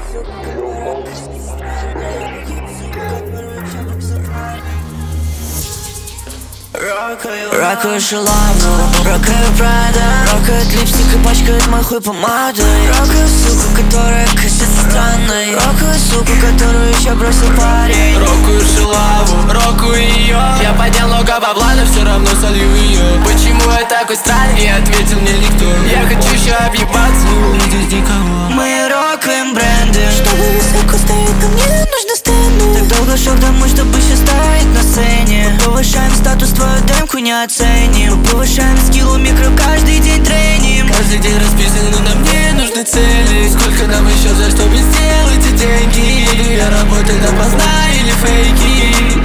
Рокаю шалаву, рокаю Прада, рокает липстик и пачкает мой хуй помадой. Рокаю суку, которая кажется странной, рокаю суку, которую еще бросил парень. Рокаю шалаву, рокаю ее. Я поднял много бабла, но все равно солью ее. Почему я такой странный, ответил мне никто. Я хочу еще объебаться, но не здесь никого. Мы рокаем бренды, чтобы высоко стоять, но мне нужно стенды. Так долго шел домой, чтобы еще стоять на сцене. Мы повышаем статус, твою демку не оценим. Мы повышаем скилл, микро, каждый день тренинг. Каждый день расписан, но нам не нужны цели. Сколько нам еще за чтобы сделать эти деньги? Я работаю допоздна или фейки?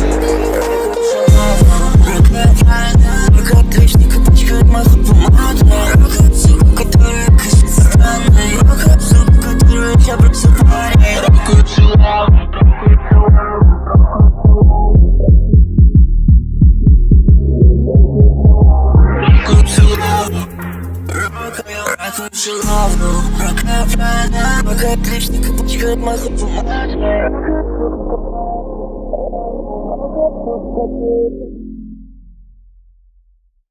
Рокает личник и пачкает мой хуй помадой. Рокает сука, которая кажется странной, рокает сука, которую я бросил парень. Рокаю шалаву, рокаю шалаву. Рокаю шалаву, рокаю Прада, рокает личник и пачкает мой хуй помадой.